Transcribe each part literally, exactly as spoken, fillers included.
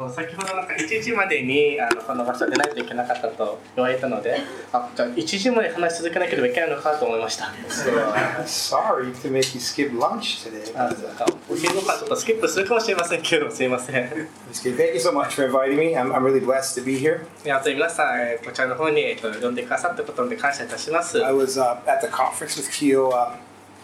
先ほどなんかいちじまでにあのこの場所でないといけなかったと言われたので、あ、じゃあいちじまで話し続けなければいけないのかと思いました。 So, uh, sorry to make you skip lunch today. あ、なんかお昼ご飯ちょっとスキップするかもしれませんけど、すいません。 Thank you so much for inviting me. I'm, I'm really blessed to be here. あと皆さん、えー、こちらの方に、えー、と呼んでくださったことで感謝いたします。 I was uh, at the conference with Kyo uh,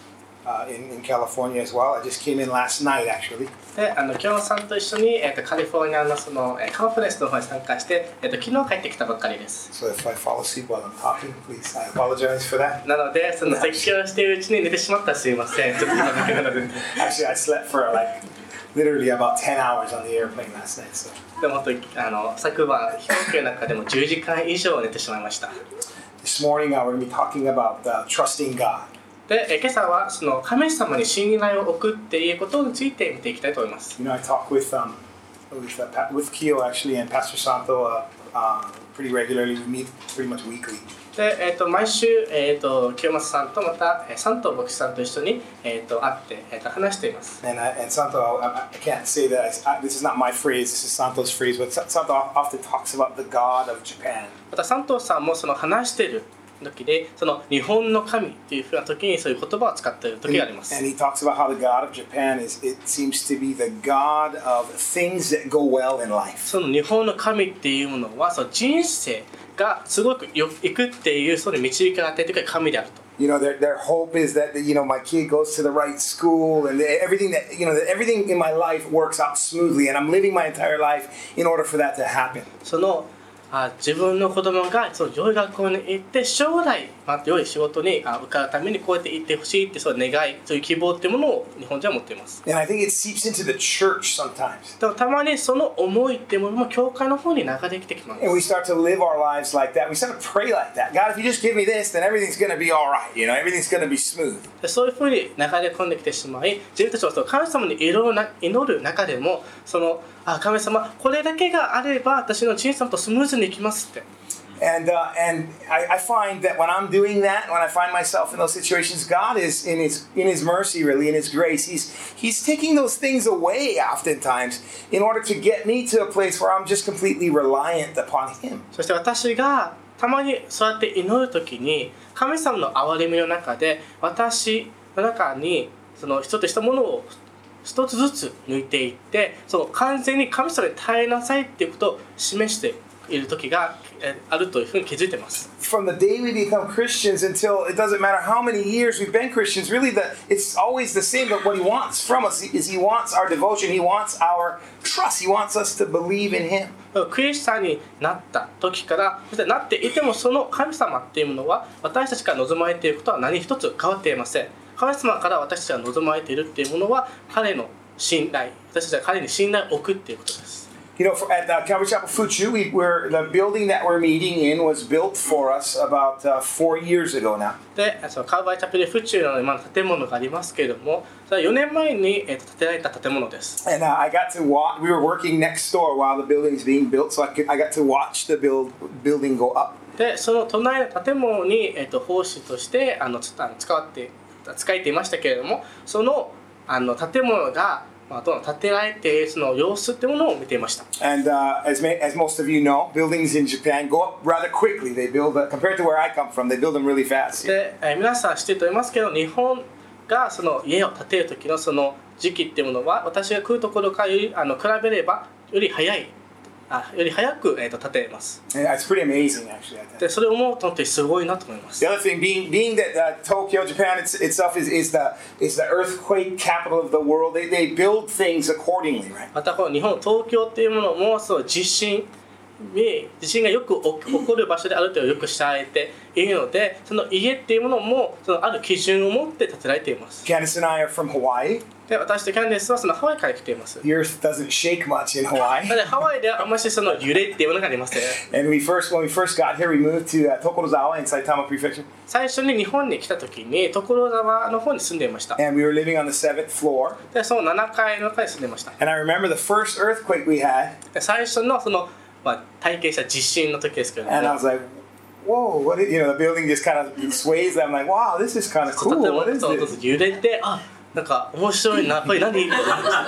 uh, in, in California as well. I just came in last night actually. で、あのキヨさんと一緒に、えー、とカリフォルニアのその、えー、カンファレンスの方に参加して、えー、と昨日帰ってきたばっかりです。 So if I fall asleep while I'm talking, please, I apologize for that. なので、その説教しているうちに寝てしまったらすいません。ちょっと今だけなので。 Actually, I slept for like literally about ten hours on the airplane last night. So. でも本当あの昨晩飛行機の中でもじゅうじかん以上寝てしまいました。 This morning, uh, we're going to be talking about uh, trusting God. で、え今朝はその神様に信頼を置くっていうことについて見ていきたいと思います。 You know, I talk with um with uh, with Kyo actually and Pastor Santo uh, uh, pretty regularly. We meet pretty much weekly. で、えー、と毎週、えー、と清正さんとまた、えー、サント牧師さんと一緒に、えー、と会って、えー、と話しています。 And, uh, and Santo, I, I can't say that I, I, this is not my phrase. This is Santo's phrase. But Santo often talks about the God of Japan. またサントさんもその話している時で、その日本の神っていうふうな時にそういう言葉を使っている時があります。 And he talks about how the God of Japan is, it seems to be the God of things that go well in life. その日本の神っていうものは、その人生がすごくよいくっていうその導きが与えてくれる神であると。 You know, their their hope is that you know my kid goes to the right school and everything that you know that everything in my life works out smoothly, and I'm living my entire life in order for that to happen. そのあ自分の子供がその良い学校に行って将来また良い仕事にあ受かるためにこうやって行ってほしいってそういう願い、そういう希望っていうものを日本人は持っています。 And I think it seeps into the church sometimes. でもたまにその思いっていうものも教会の方に流れてきてきます。 And we start to live our lives like that. We start to pray like that. God, if you just give me this, then everything's going to be all right. You know, everything's going to be smooth. でそういうふうに流れ込んできてしまい、自分たちはその神様に祈るな祈る中でもそのあ神様これだけがあれば私の人生とスムーズにいきますって。 And uh, and I, I find that when I'm doing that, when I find myself in those situations, God is in His in His mercy, really in His grace. He's He's taking those things away, oftentimes, in order to get me to a place where I'm just completely reliant upon Him. そして私がたまにそうやって祈るときに神様の憐れみの中で私の中にその一つしたものを一つずつ抜いていって、その完全に神様に耐えなさいっていうことを示している時があるというふうに気づいています。 From the day we become Christians until it doesn't matter how many years we've been Christians, really the it's always the same. But what He wants from us is He wants our devotion. He wants our trust. He wants us to believe in Him. クリスチャンになった時からそしてなっていてもその神様っていうものは私たちから望まれていることは何一つ変わっていません。神様から私たちが望まれているっていうものは彼の信頼、私たちは彼に信頼を置くっていうことです。 You know, for, at uh, Calvary Chapel Fuchu, we were the building that we're meeting in was built for us about uh, four years ago now. で、そのカウバイチャペルフチューの今の建物がありますけれども、それはよねんまえに、えー、と建てられた建物です。 And uh, I got to watch. We were working next door while the building is being built, so I could, I got to watch the build building go up. で、その隣の建物に、えー、と奉仕としてあの使って使えていましたけれども、そのあの建物がまあ、どんどん建てられているその様子というものを見ていました。 And uh, as, may, as most of you know, buildings in Japan go up rather quickly. They build, uh, compared to where I come from, they build them really fast. で、えー、皆さん知っていると思いますけど、日本がその家を建てる時のその時期っていうものは、私が来るところからよりあの比べればより早い。あより早く、えー、と建てます。 And it's pretty amazing, actually. I think. でそれを思うと本当にすごいなと思います。 The other thing, being being that uh, Tokyo, Japan it's, itself is, is the is the earthquake capital of the world. They they build things accordingly, right? またこの日本東京っていうものもそう地震に地震がよく起こる場所であるというのをよく知られているので、その家っていうものもそのある基準を持って建てられています。 Candice and I are from Hawaii. で私とキャンディスはそのハワイから来ています。 The earth doesn't shake much in Hawaii. なのでハワイではあんまりその揺れっていうものがありません。 And we first, when we first got here, we moved to uh, Tokorozawa in Saitama Prefecture. 最初に日本に来た時に所沢の方に住んでいました。 And we were living on the seventh floor. でそのななかいの階に住んでいました。 And I remember the first earthquake we had. で最初のその、まあ、体験した地震の時ですけども、 And I was like, whoa, what is, you know, the building just kind of sways. I'm like, wow, this is kind of cool. What is this? 揺れて、あなんか面白いな、これ何 But, it,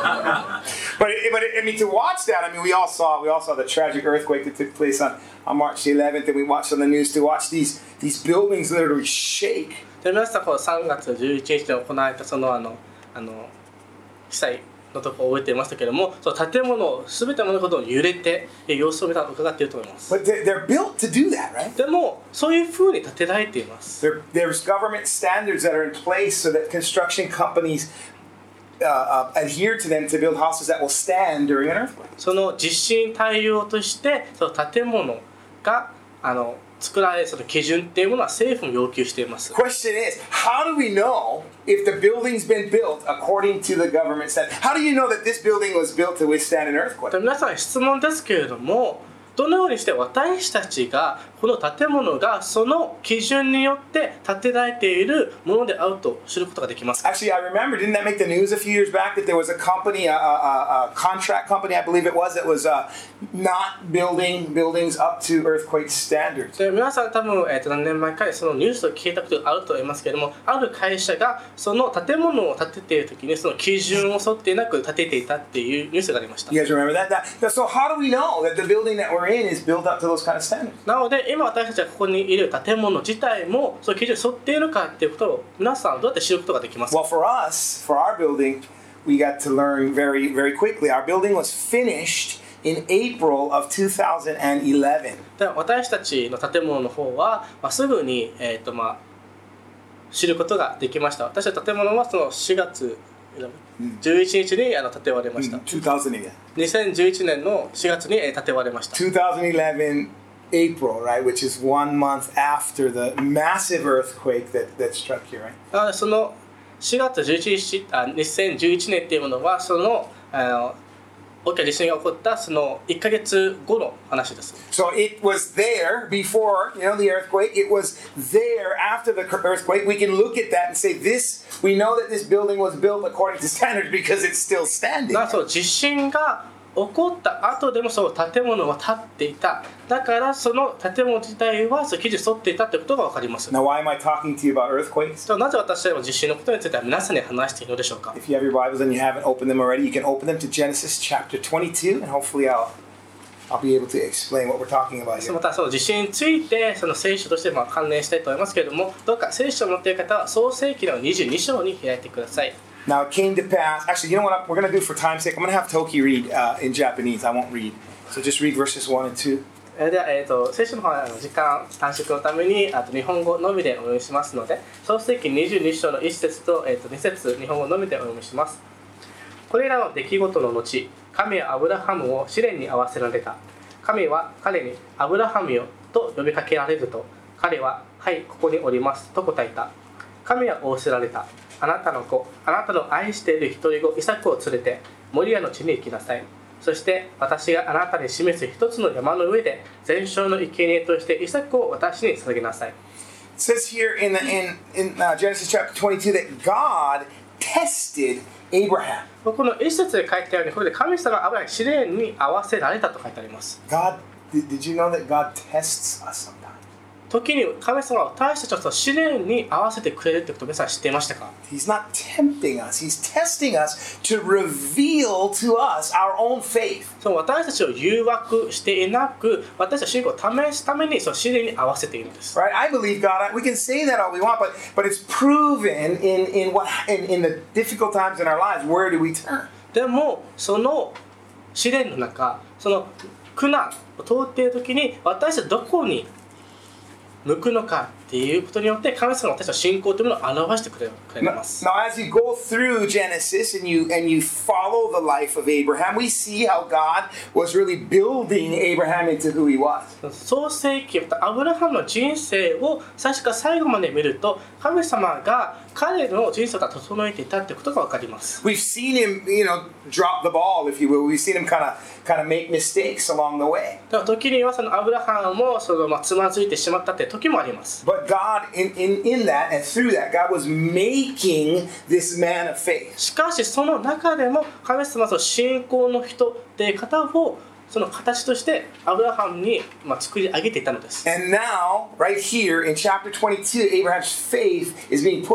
but it, I mean, to watch that, I mean, we all saw we all saw the tragic earthquake that took place on, on March the eleventh, and we watched on the news to watch these these buildings literally shake. で皆さんこのさんがつじゅういちにちに行われたそのあのあの被災のところを覚えていましたけれども、その建物すべてのことを揺れて様子を見た伺っていると思います。 But they're, they're built to do that, right? でもそういう風に建てられています。 There, there's government standards that are in place so that construction companies uh, uh, adhere to them to build houses that will stand during an earthquake. その地震対応としてその建物があの作られるその基準っていうものは政府も要求しています。 Question is, how do we know if the building's been built according to the government standard? How do you know that this building was built to withstand an earthquake? 皆さん質問ですけれども、どのようにして私たちがこの建物がその基準によって建てられているものであると知ることができますか？ Actually, I remember, didn't that make the news a few years back that there was a company, a, a, a contract company, I believe it was, that was uh, not building buildings up to earthquake standards. で皆さん多分、えー、と何年前かにそのニュースを聞いたことがあると思いますけれども、ある会社がその建物を建てている時にその基準を沿っていなく建てていたっていうニュースがありました。 You guys remember that? that? So how do we know that the building that we're in is built up to those kind of standards? なので今私たちがここにいる建物自体もその基準に沿っているかっていうことを皆さんどうやって知ることができますか？ Well, for us, for our building, we got to learn very, very quickly. Our building was finished in April of two thousand eleven. で私たちの建物の方は、まあ、すぐに、えーとまあ、知ることができました。私たちの建物はそのしがつじゅういちにちにあの建て割れました。 two thousand eleven. にせんじゅういちねんのしがつにえー建て割れました。 two thousand eleven April, right, which is one month after the massive earthquake that, that struck here, right? なのでそのしがつじゅういちにち、あにせんじゅういちねんっていうものはそのあの大きな地震が起こったそのいっかげつごの話です。 So it was there before, you know, the earthquake. It was there after the earthquake. We can look at that and say, this, we know that this building was built according to standards because it's still standing. なそう地震が起こった後でもその建物は建っていた。だからその建物自体はその基準に沿っていたということが分かります。 Now, why am I talking to you about earthquakes? なぜ私たちの地震のことについては皆さんに話しているのでしょうか？ If you have your Bibles and you haven't opened them already, you can open them to Genesis chapter twenty-two, and hopefully I'll I'll be able to explain what we're talking about here. またその地震についてその聖書としてまあ関連したいと思いますけれども、どうか聖書を持っている方は創世記のにじゅうに章に開いてください。 Now it came to pass. Actually, you know what we're going to do for time's sake? I'm going to have Toki read uh, in Japanese. I won't read. So just read verses one and two. では、えー、と聖書の方は時間短縮のためにあと日本語のみでお読みしますので、創世記にじゅうに章のいち節と、えー、とに節日本語のみでお読みします。これらの出来事の後、神はアブラハムを試練に合わせられた。神は彼にアブラハムよと呼びかけられると、彼ははいここにおりますと答えた。神は仰せられた。あなたの子、あなたの愛している一人子イサクを連れてモリアの地に行きなさい。そして私があなたに示す一つの山の上で全焼の生贄としてイサクを私に捧げなさい。 It says here in the, in in uh, Genesis chapter twenty-two that God tested Abraham. この一節で書いてあるように、これで神様がアブラハムに試練に合わせられたと書いてあります。 God, did, did you know that God tests us sometimes? 時に神様は私たちの試練に合わせてくれるってことを皆さん知っていましたか？ He's not tempting us. He's testing us to reveal to us our own faith. そう私たちを誘惑していなく、私たちの信仰を試すためにその試練に合わせているんです。 Right? I believe God. We can say that all we want, but but it's proven in in what in, in the difficult times in our lives. Where do we turn? でもその試練の中、その苦難を通っている時に私たちはどこに向くのかっていうことによって神様が私の信仰というものを表してくれます。 Now, as you go through Genesis and you and you follow the life of Abraham, we see how God was really building Abraham into who he was. 創世記、アブラハムの人生を最初から最後まで見ると、神様が彼の人生を整えていたってことが分かります。 We've seen him, you know, drop the ball, if you will. We've seen him kind of kind of make mistakes along the way. 時にはそのアブラハムもそのまあつまずいてしまったって時もあります。 But God, in, in, in that and through that, God was making this man of faith. しかしその中でも神様はその信仰の人っていう方をその形としてアブラハムにまあ作り上げていたのです。 And now, right here in chapter twenty-two, Abraham's faith is being put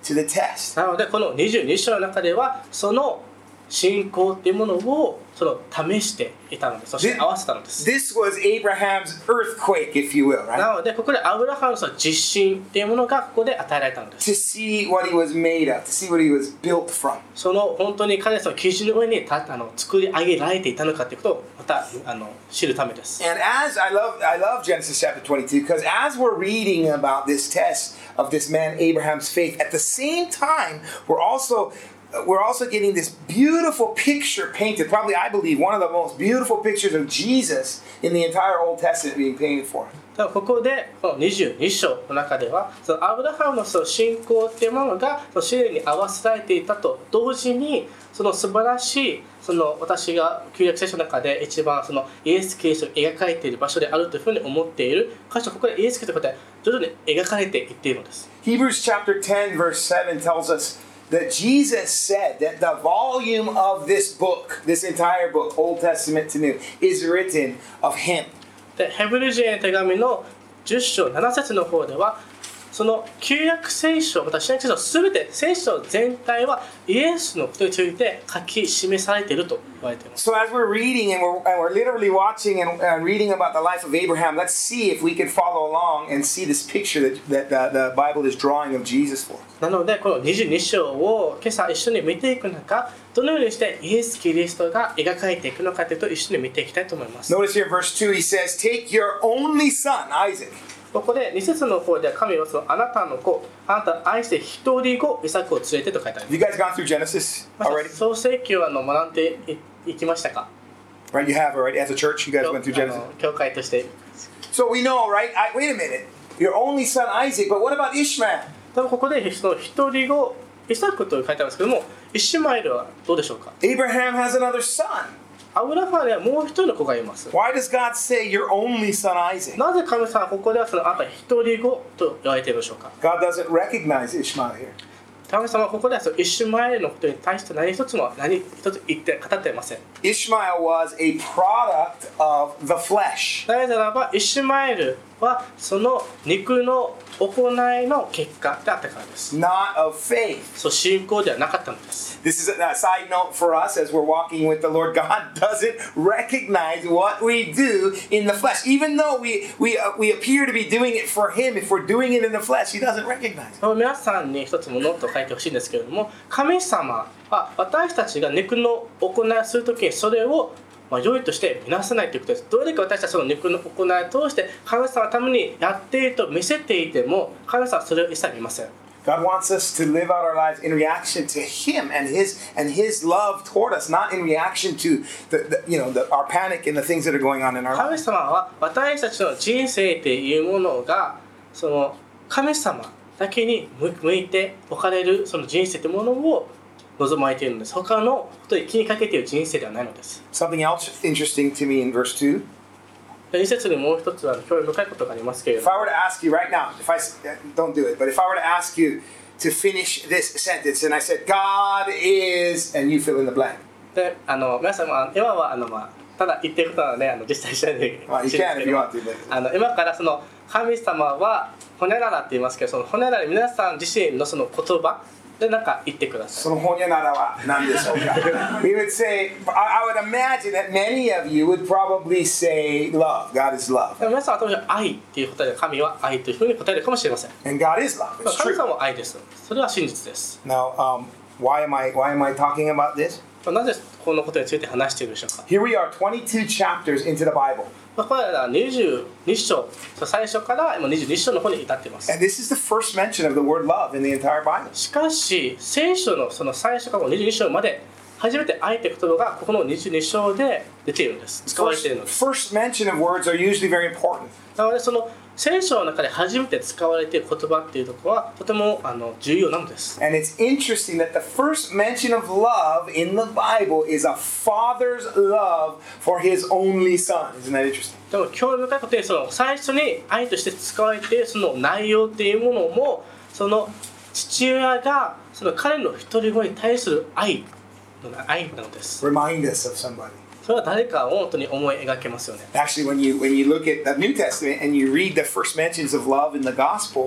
to the test. なのでこのにじゅうに章の中ではその信仰っていうものをその試していたのです。そして合わせたのです。 This was Abraham's earthquake, if you will, right? なのでここでアブラハムのその実心っていうものがここで与えられたのです。 To see what he was made of, to see what he was built from. その本当に彼の基準の上に立あの作り上げられていたのかということをまたあの知るためです。 And as I love, I love Genesis chapter twenty-two, because as we're reading about this test of this man Abraham's faith, at the same time we're also We're also getting this beautiful picture painted, probably I believe one of the most beautiful pictures of Jesus in the entire Old Testament being painted for us. ここでこのにじゅうに章の中ではそのアブラハムのその信仰っていうものが試練に合わせられていたと同時にその素晴らしいその私が旧約聖書の中で一番そのイエス・キリストを描かれている場所であるというふうに思っている箇所ここでイエス・キリストが徐々に描かれていっているのです。 Hebrews chapter ten verse seven tells us that Jesus said that the volume of this book, this entire book, Old Testament to New, is written of Him. でヘブル人への手紙のじゅっ章なな節の方ではその旧約聖書また新約聖書すべて聖書全体はイエスのことについて書き示されていると言われています。 So as we're reading and we're, and we're literally watching and, and reading about the life of Abraham, let's see if we can follow along and see this picture that, that the, the Bible is drawing of Jesus for. なのでこのにじゅうに章を今朝一緒に見ていく中どのようにしてイエス・キリストが描かれていくのかというと一緒に見ていきたいと思います。 Notice here verse two, he says, Take your only son, Isaac. ここでに節の方では神はそのあなたの子あなたを愛して一人子イサクを連れてと書いてあります。 You guys gone through Genesis already? 創世記をあの学んでいきましたか？ Right, you have already. As a church, you guys went through Genesis. 教会として。 So we know, right? I, wait a minute. Your only son, Isaac, but what about Ishmael? 多分ここでその一人子イサクと書いてあるんですけどもイシュマエルはどうでしょうか？ Abraham has another son. アブラハムにはもう一人の子がいます。 Why does God say your only son, Isaac? なぜ神様はここではそのあなた一人子と言われているでしょうか？ God doesn't recognize Ishmael here. 神様はここではそのイシュマエルのことに対して何一つも何一つ言って語っていません。 Ishmael was a product of the flesh. なぜならばイシュマエルはその肉の行いの結果であったからです。 Not of faith. そう信仰ではなかったのです。 This is a, a side note for us as we're walking with the Lord. God doesn't recognize what we do in the flesh. Even though we, we, uh, we appear to be doing it for Him, if we're doing it in the flesh, He doesn't recognize it. 皆さんに一つもノートを書いてほしいんですけれども神様は私たちが肉の行いをするときにそれをまあ良いとして見なさないということです。どれだけ私たちその肉の行いを通して神様のためにやっていると見せていても神様はそれを一切見ません。 God wants us to live out our lives in reaction to Him and His and His love toward us, not in reaction to the, the you know the, our panic and the things that are going on in our 神 lives. 様は私たちの人生というものがその神様だけに向いて置かれるその人生というものを望まれているのです。他のことに気にかけている人生ではないのです。 Something else interesting to me in verse two. に節にもう一つは興味深いことがありますけれど If I were to ask you right now, if I don't do it, but if I were to ask you to finish this sentence and I said, God is, and you fill in the blank. であの皆さんは今はあの、まあ、ただ言ってることはねあの実際しないで Well, you can if you want to. あの今からその神様はホニャララって言いますけどそのホニャララ皆さん自身のその言葉でなんか言ってください。 そのホニャララは何でしょうか? We would say, I, I would imagine that many of you would probably say love. God is love. 皆さんは多分愛っていう答えで神は愛というふうに答えるかもしれません。 And God is love. It's 神 true. 様は愛です。それは真実です。 Now, um, why am I why am I talking about this? なぜこのことについて話しているでしょうか? Here we are, twenty-two chapters into the Bible. これはにじゅうに章、最初から今にじゅうに章の方に至っています。 And this is the first mention of the word love in the entire Bible. しかし聖書のその最初からにじゅうに章まで初めて愛という言葉がここのにじゅうに章で出ているんです。使われているのです。 First, first mention of words are usually very important. なのでその聖書の中で初めて使われている言葉っていうところはとてもあの重要なのです。 And it's interesting that the first mention of love in the Bible is a father's love for his only son. Isn't that interesting? でも興味深いことにその最初に愛として使われているその内容っていうものもその父親がその彼の一人子に対する愛の愛なのです。 Remind us of somebody. それは誰かを本当に思い描けますよね。 Actually, when you when you look at the New Testament and you read the first mentions of love in the gospel,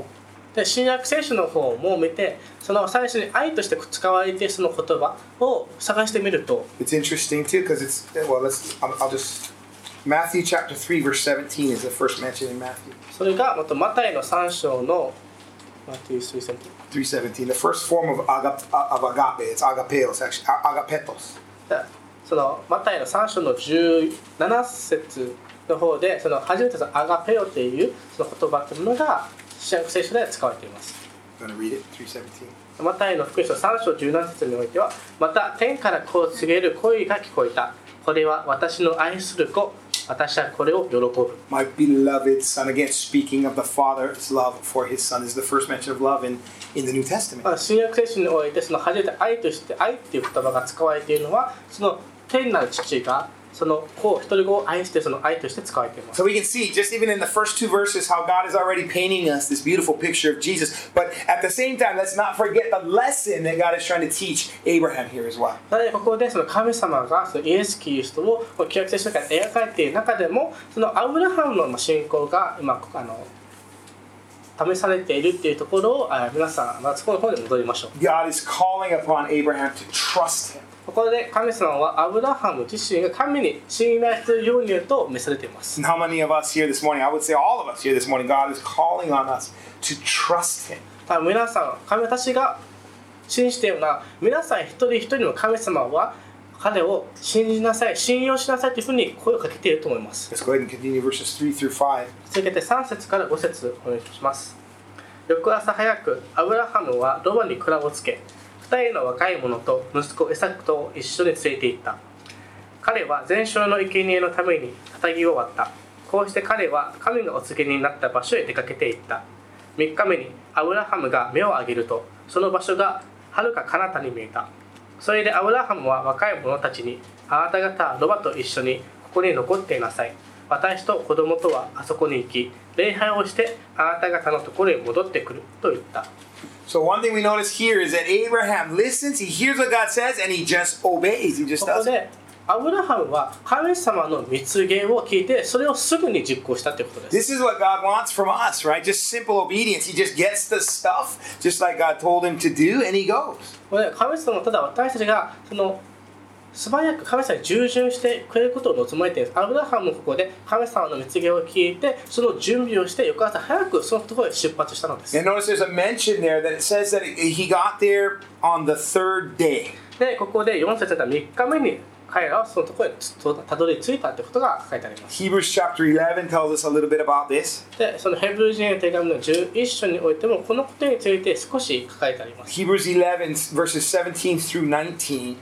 で新約聖書の方も見て、その最初に愛として使われているその言葉を探してみると、 It's interesting too because it's well. Let's. I'll, I'll just. Matthew chapter three verse seventeen is the first mention in Matthew. それがまたマタイのさん章のマタイさん章 three seventeen. The first form of agape, of agape. It's agapeos actually. Agapetos. そのマタイのさん章のじゅうなな節の方で、その初めてそのアガペオというその言葉というものが新約聖書で使われています。 You want to read it? three seventeen. マタイの福音書さん章じゅうなな節においては、また天からこう告げる声が聞こえた。これは私の愛する子。私はこれを喜ぶ。 My beloved son. Again, speaking of the Father's love for his son, is the first mention of love in, in the New Testament. 新約聖書においてその初めて愛として愛っていう言葉が使われているのは、その天なる父がその子一人子を愛してその愛として使われています。 So we can see just even in the first two verses how God is already painting us this beautiful picture of Jesus. But at the same time, let's not forget the lesson that God is trying to teach Abraham here as well. なのでここでその神様がそのイエス・キリストを旧約聖書から描かれている中でも、そのアブラハムの信仰が今あの試されているっていうところをあ皆さん、まあ、そこの方に戻りましょう。 God is calling upon Abraham to trust him. ここで神様はアブラハム自身が神に信頼するようにと召されています。 And how many of us here this morning, I would say all of us here this morning, God is calling on us to trust him. 皆さん、神私が信じているのは、皆さん一人一人の神様は彼を信じなさい、信用しなさいというふうに声をかけていると思います。 Let's go ahead and continue verses three through five. 続けてさん節からご節お願いします。翌朝早く、アブラハムはロバに蔵をつけ、二人の若い者と息子エサクと一緒に連れて行った。彼は全焼の生贄のために旗木を割った。こうして彼は神がお告げになった場所へ出かけていった。みっかめにアブラハムが目を上げると、その場所がはるか彼方に見えた。それでアブラハムは若い者たちに、あなた方ロバと一緒にここに残っていなさい。私と子供とはあそこに行き、礼拝をしてあなた方のところへ戻ってくると言った。 So one thing we notice here is that Abraham listens, he hears what God says, and he just obeys. He just ここ does it. でアブラハムは神様の蜜言を聞いて、それをすぐに実行したということです。 This is what God wants from us, right? Just simple obedience. He just gets the stuff, just like God told him to do, and he goes. これ神様はただ私たちがその素早く神様に従順してくれることを望まれているんです。アブラハムもここで神様の蜜言を聞いて、その準備をして翌朝早くそのところへ出発したのです。 And notice there's a mention there that it says that he got there on the third day. で、ここでよん節でみっかめに彼らはそのところへたどり着いたということが書いてあります。 Hebrews chapter eleven tells us a little bit about this. で、そのヘブル人への手紙のじゅういっ章においてもこのことについて少し書かれてあります。 Hebrews eleven verses seventeen through nineteen.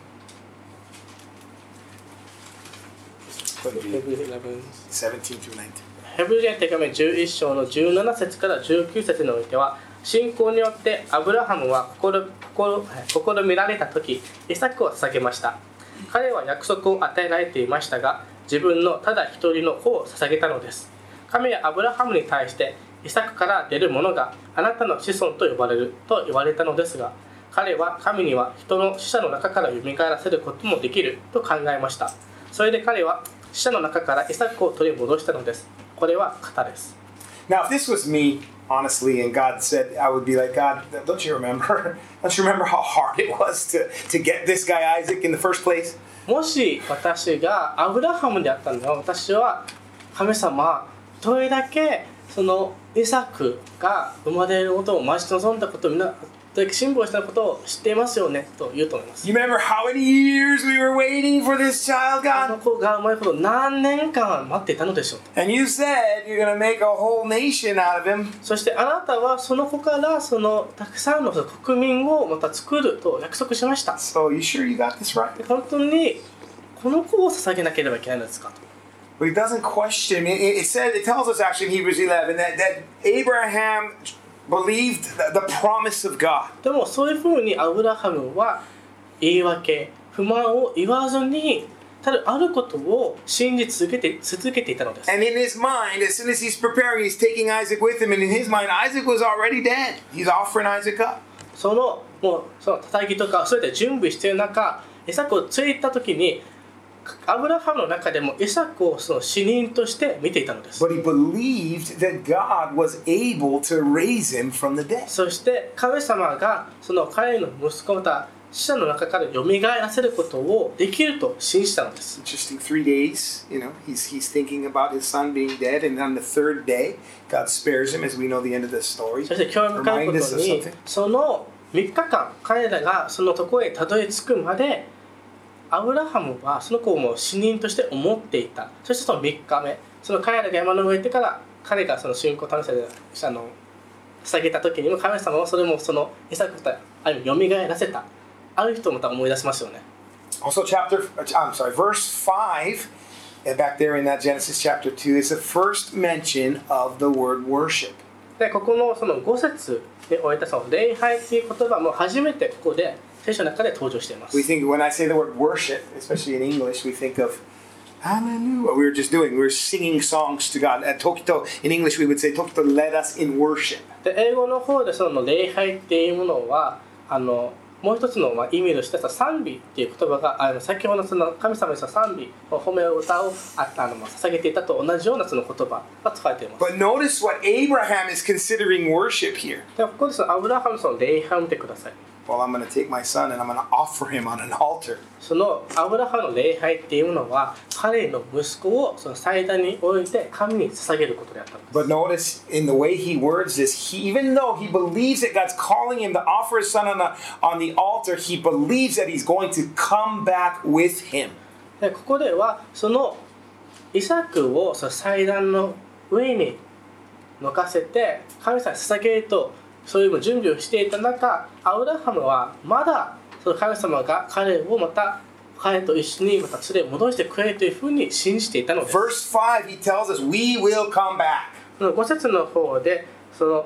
ヘブルじゅういち seventeen through nineteen. ヘブル人への手紙じゅういっ章のじゅうなな節からじゅうきゅう節においては、信仰によってアブラハムは心心試みられた時、イサクを捧げました。彼は約束を与えられていましたが、自分のただ一人の子を捧げたのです。神はアブラハムに対して、イサクから出る者があなたの子孫と呼ばれると言われたのですが、彼は神には人の死者の中から蘇らせることもできると考えました。それで彼は死者の中からイサクを取り戻したのです。これは型です。 Now, if this was me, honestly, and God said, I would be like, God, don't you remember? Don't you remember how hard it was to, to get this guy Isaac in the first place? もし私がアブラハムであったので、私は神様、どれだけそのイサクが生まれることを待ち望んだことをみんなどれだけ辛抱したことを知っていますよねと言うと思います。 You remember how many years we were waiting for this child, あの God? 子が生まれることを何年間待っていたのでしょうと。 And you said you're going to make a whole nation out of him. そしてあなたはその子からそのたくさんの国民をまた作ると約束しました。 So, you sure you got this right? 本当にこの子を捧げなければいけないのですかと。 But he doesn't question. It, it, said, it tells us actually in Hebrews eleven that, that Abraham believed the, the promise of God. でもそういうふうにアブラハムは言い訳、不満を言わずに、ただあることを信じ続けて続けていたのです。 And in his mind, as soon as he's preparing, he's taking Isaac with him. And in his mind, Isaac was already dead. He's offering Isaac up. そのもうその叩きとかそういった準備している中、イサクをついた時にアブラハムの中でもイサクをその死人として見ていたのです。 But he believed that God was able to raise him from the dead. そして神様がその彼の息子また死者の中から蘇らせることをできると信じたのです。 Interesting. Three days, you know, he's he's thinking about his son being dead, and on the third day, God spares him, as we know the end of the story. そして興味深いこ Remind us と of に something. そのみっかかん彼らがそのところへたどり着くまでアブラハムはその子をもう死人として思っていた。そしてそのみっかめその彼らが山の上に行ってから彼がその信仰を試されたの捧げた時にも神様はそれもそのイサクとある意味蘇らせた。ある人をまた思い出しますよね。 Also, chapter, I'm sorry, verse five, and back there in that Genesis chapter two, is the first mention of the word worship. でここのそのご節においてその礼拝という言葉も初めてここで聖書の中で登場しています。 We think, when I say the word worship, especially in English, we think of hallelujah. We were just doing, we were singing songs to God. At Tokito, in English, we would say, Tokito led us in worship. で英語の方でその礼拝っていうものはあのもう一つのまあ意味として賛美っていう言葉があの先ほどのその神様に賛美褒め歌をああの捧げていたと同じようなその言葉が使われています。 But notice what Abraham is considering worship here. でここでそのアブラハムのその礼拝を見てください。 Well, I'm going to take my son and I'm going to offer him on an altar. そのアブラハムの礼拝っていうのは彼の息子をその祭壇に置いて神に捧げることであったんです。 But notice in the way he words this, he, even though he believes that God's calling him to offer his son on the, on the altar, he believes that he's going to come back with him. でここではそのイサクをその祭壇の上に乗かせて神様に捧げるとそういう準備をしていた中、アブラハムはまだその神様が彼をまた彼と一緒にまた連れ戻してくれるというふうに信じていたのです。 Verse five, he tells us, we will come back. ご節の方でその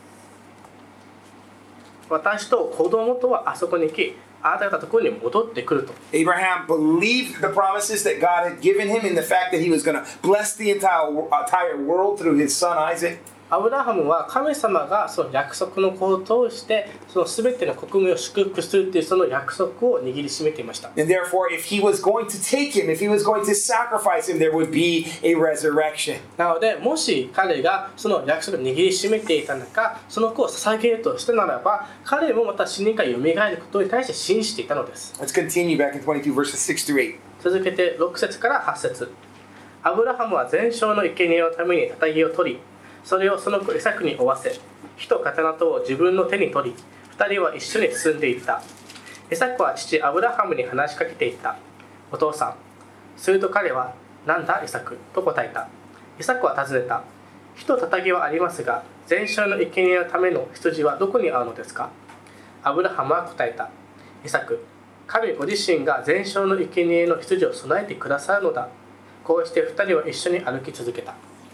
私と子供とはあそこに行き、あなた方のところに戻ってくると。 Abraham believed the promises that God had given him in the fact that he was going to bless the entire, entire world through his son Isaac. アブラハムは神様がその約束の子を通してその全ての国民を祝福するというその約束を握りしめていました。 And therefore, if he was going to take him, if he was going to sacrifice him, there would be a resurrection. なのでもし彼がその約束を握りしめていた中、その子を捧げるとしたならば、彼もまた死人から蘇ることに対して信じていたのです。 Let's continue back in twenty-two, verses six through eight. 続けてろく節からはち節。アブラハムは全焼の生贄のためにたたぎを取り、それをその子イサクに負わせ、火と刀とを自分の手に取り、二人は一緒に進んでいった。イサクは父アブラハムに話しかけていった。お父さん。すると彼は、なんだイサクと答えた。イサクは尋ねた。火とたたぎはありますが、全焼の生贄のための羊はどこにあるのですか？アブラハムは答えた。イサク、神ご自身が全焼の生贄の羊を備えてくださるのだ。こうして二人は一緒に歩き続けた。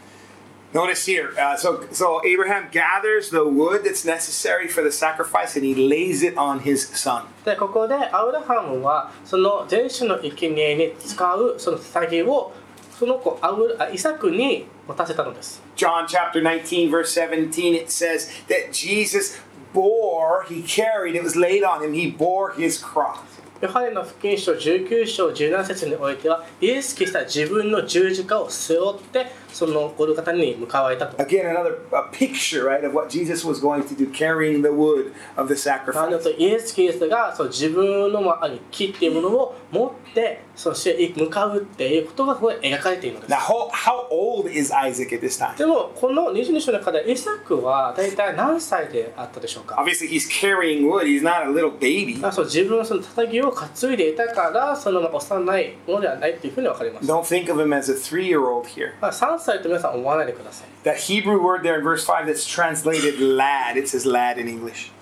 Notice here, uh, so, so Abraham gathers the wood that's necessary for the sacrifice and he lays it on his son. でここでアブラハムはその全種の生贄に使うその捧げをその子アブイサクに持たせたのです。 John chapter nineteen, verse seventeen, it says that Jesus bore, he carried, it was laid on him, he bore his cross. ヨハネの福音書じゅうきゅう章じゅうなな節においてはイエス・キリストは自分の十字架を背負ってそのゴルガタに向かわれたと。 Again, another a picture, right, of what Jesus was going to do, carrying the wood of the なの sacrifice. でイエス・キリストがその自分のある木っていうものを持ってその死へ向かうっていうことがここで描かれているのです。 Now, how, how old is Isaac at this time? でもこのにじゅうに章の中でイサクは大体何歳であったでしょうか？ Obviously, he's carrying wood. He's not a little baby. そう自分のそのたたぎを担いでいたからその幼いものではないというふうに分かります。 Don't think of him as a three-year-old here. まあさんさいと皆さん思わないでください。 That Hebrew word there in verse five that's translated lad, it says lad in English.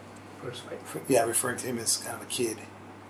Yeah, referring to him as kind of a kid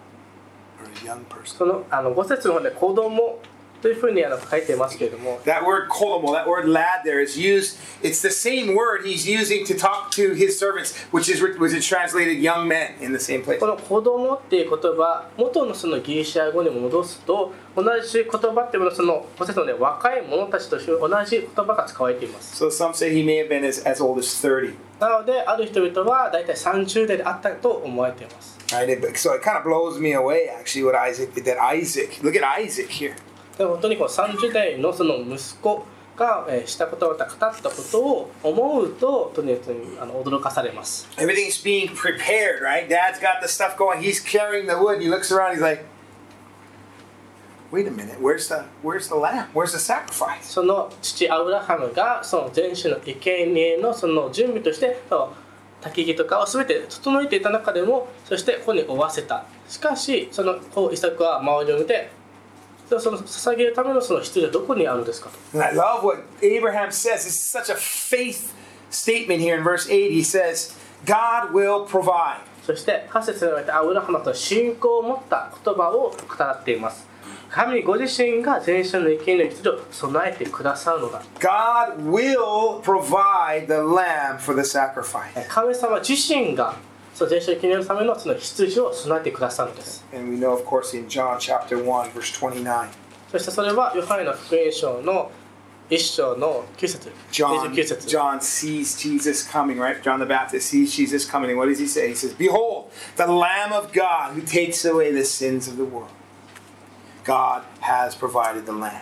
or a young person. そのあのご節の方で子供というふうにあの書いていますけれども、 That word kodomo, that word lad there is used, it's the same word he's using to talk to his servants, which is which is translated young men in the same place. この子供っていう言葉、元のそのギリシャ語に戻すと同じ言葉っていうのはそのご節ので若い者たちとして同じ言葉が使われています。 So some say he may have been as, as old as thirty. なのである人々はだいたいさんじゅう代であったと思われています。 Right? It, so it kind of blows me away, actually, what Isaac did. That Isaac, look at Isaac here. で本当にこうさんじゅう代のその息子がえーしたことを語ったことを思うととにかくあの驚かされます。 Everything's being prepared, right? Dad's got the stuff going. He's carrying the wood. He looks around. He's like, wait a minute. Where's the Where's the lamb? Where's the sacrifice? その父アブラハムがその全種の生贄のその準備として焚き木とかを全て整えていた中でも、そしてここに負わせた。しかしそのこうイサクは周りを見て、その捧げるためのその羊はどこにあるんですかと。 And I love what Abraham says. It's such a faith statement here in verse eight. He says, God will provide. そしてはち節においてアブラハムと信仰を持った言葉を語っています。神ご自身が全種の生贄の羊を備えてくださるのだ。God will provide the lamb for the sacrifice. 神様自身がその全種の生贄のためのその羊を備えてくださるのです。And we know, of course, in John chapter one, verse twenty-nine. そしてそれはヨハネの福音書の一章のきゅう節、John, にじゅうきゅう節。John sees Jesus coming, right? John the Baptist sees Jesus coming, and what does he say? He says, "Behold, the Lamb of God who takes away the sins of the world. God has provided the lamb."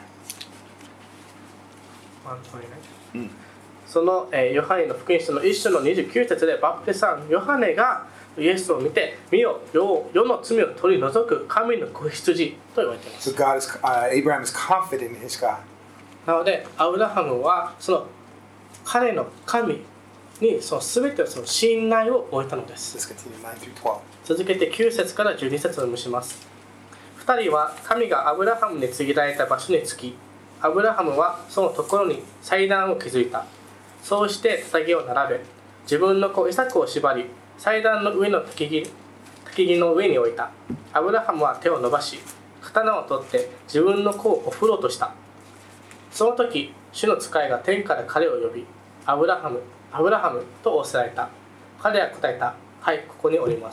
うん、その、えー、ヨハネの福音書の一章のにじゅうきゅう節でバプテさんヨハネがイエスを見て、見よ、世の罪を取り除く神の子羊と言われています。 So God is, uh, Abraham is confident in his God. なのでアブラハムはその彼の神にその全てのその信頼を置いたのです。続けてきゅう節からじゅうに節を読みします。二人は神がアブラハムに告げられた場所に着き、アブラハムはそのところに祭壇を築いた。そうして捧げを並べ、自分の子イサクを縛り、祭壇の上の焚き木、焚き木の上に置いた。アブラハムは手を伸ばし、刀を取って自分の子を送ろうとした。その時、主の使いが天から彼を呼び、アブラハム、アブラハムと仰せられた。彼は答えた。はい、ここにおります。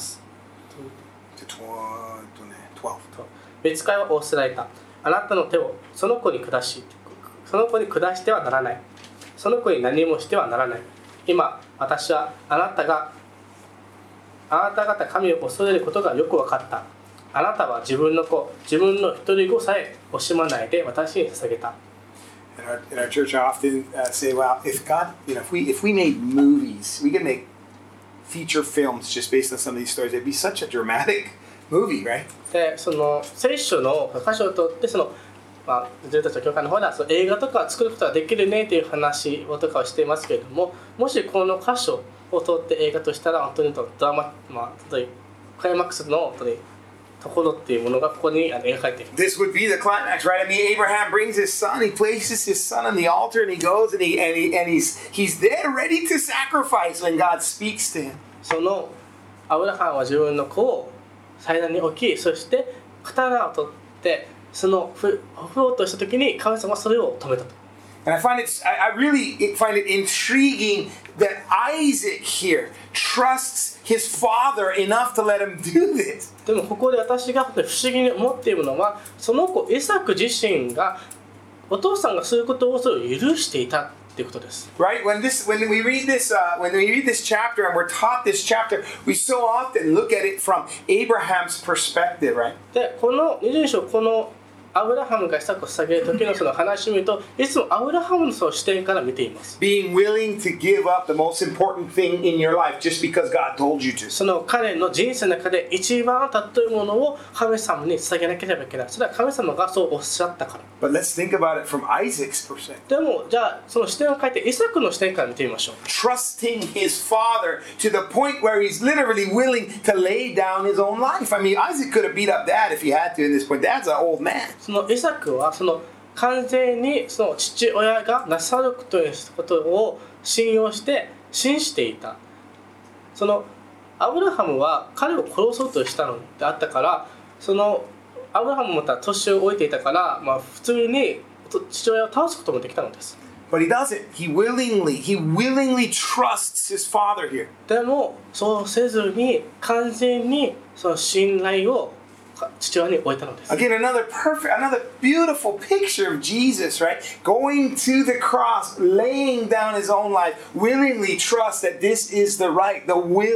別使いは仰せられた。あなたの手をその子に下し、その子に下してはならない。その子に何もしてはならない。今、私はあなたが、あなた方神を恐れることがよく分かった。あなたは自分の子、自分の一人子さえ惜しまないで私に捧げた。 In our, in our church, I often uh, say, "Well, if God, you know, if we if we made movies, we could make feature films just based on some of these stories. It'd be such a dramatic movie, right?" で、その聖書の箇所を取ってその、まあ、自分たちの教会の方ではその映画とか作ることができるねという話をとかをしていますけれども、もしこの箇所を取って映画としたら本当にドラマ、まあ、本当にクライマックスの本当にところっていうものがここに描かれています。 This would be the climax, right? I mean, Abraham brings his son, he places his son on the altar, and he goes and he and he and he's he's there ready to sacrifice when God speaks to him. そのアブラハムは自分の子を祭壇に置き、そして刀を取ってその振ろうとした時に神様はそれを止めたと。 And I find it, I, I really find it intriguing that Isaac here trusts his father enough to let him do this. でもここで私が不思議に思っているのは、その子イサク自身がお父さんがすることをそれを許していたっていうことです。 Right? When this, when we read this, uh, when we read this chapter and we're taught this chapter, we so often look at it from Abraham's perspective, right? で、このにじゅう章このアブラハムがイサクを捧げる時のその話を見ると、いつもアブラハムのその視点から見ています。 Being willing to give up the most important thing in your life just because God told you to. その彼の人生の中で一番尊いものを神様に捧げなければいけない。それは神様がそうおっしゃったから。 But let's think about it from Isaac's perspective. でもじゃあその視点を変えてイサクの視点から見てみましょう。 Trusting his father to the point where he's literally willing to lay down his own life. I mean, Isaac could have beat up Dad if he had to at this point. Dad's an old man. そのイサクはその完全にその父親がなさるということを信用して信じていた。そのアブラハムは彼を殺そうとしたのであったから、そのアブラハムもまた年を置いていたから、まあ、普通に父親を倒すこともできたのです。 But he doesn't. He willingly, he willingly trusts his father here. でもそうせずに完全にその信頼を父親に置いたのです。 Again, another perfect, another beautiful picture of Jesus, right? Going to the cross, laying down his own life, willingly trust that this is the right, the will